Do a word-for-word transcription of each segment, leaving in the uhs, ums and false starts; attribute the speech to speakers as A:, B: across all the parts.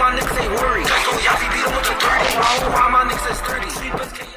A: my niggas ain't worried. Just go Yazi, beat him with the thirty. My whole why my niggas is thirty. Sleepers can't.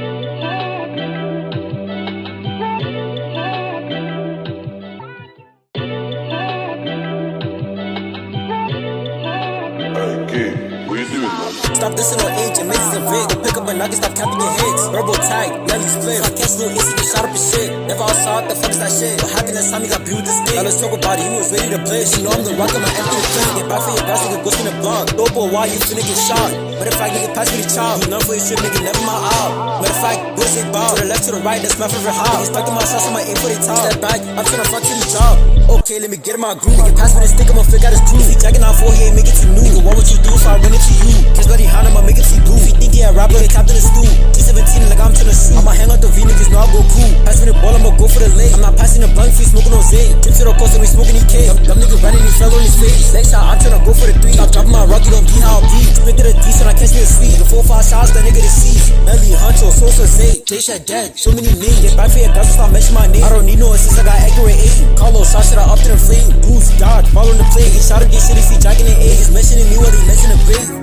B: Stop dissing on age and mixes and Vic. Go pick up a nugget, stop capping your hits. Verbal tag, Nelly split. I catch little easy, get shot up and shit. Never outside, the fuck is that shit? What happened last time he got beat with this dick? Now let's talk about it, he was ready to play. You know I'm the rock of my empty clip. Get back for your guys, nigga, ghost in the block. Dope or why you finna get shot. Matter of fact, nigga, pass me the chop. You none for your shit, nigga, never my out. Matter of fact, where's they bow? To the left, to the right, that's my favorite hop. Niggas stuck in my shots, on my aim for the top. Step back, I'm tryna fuck to the job. Okay, let me get in my groove. Nigga, pass me the stick, I'ma flick out his groove. He jacking out four, he ain't make it too new. Nigga, what would you do if I run into you? Kiss bloody hand, I'ma make it see blue. If you think he a rapper, he tapped in the stool. T seventeen, like I'm tryna shoot. I'ma hang out the V, niggas know I go cool. Pass me the ball, I'ma go for the leg. I'm not passing the blunt, free smoking on Zay. Drip to the coast, and we smoking E K. Dumb nigga running, he fell on his face. Next shot, I'm tryna go for the three. Stop dropping my rock, you don't be how I be. Spit to the D, so I catch me a sweet. The four, five shots, that nigga deceased. Melly, Huncho, Sosa, Zay. Jay Shed dead, so many names. Get back for your guys, stop mentioning my name. I don't need no assist, I got accurate aim. Carlos, shot shit, I up to the flame. Boost, dodge, ball on the play. He shot at this shit if he jacking the A. He's mentioning me while he mentioning the bait.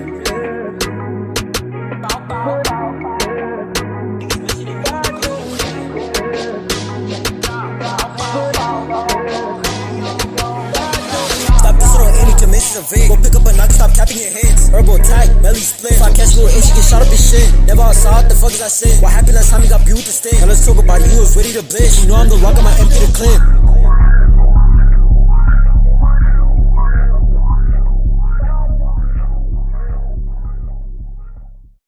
B: Go pick up a nugget, stop capping your heads. Herbal tag, Melly split. If I catch little H, she get shot up his shit. Never outside, the fuck is that shit? What happened last time he got beat with the stick? Now let's talk about it, he was ready to bitch. You know I'm the rock, I'ma empty the clip.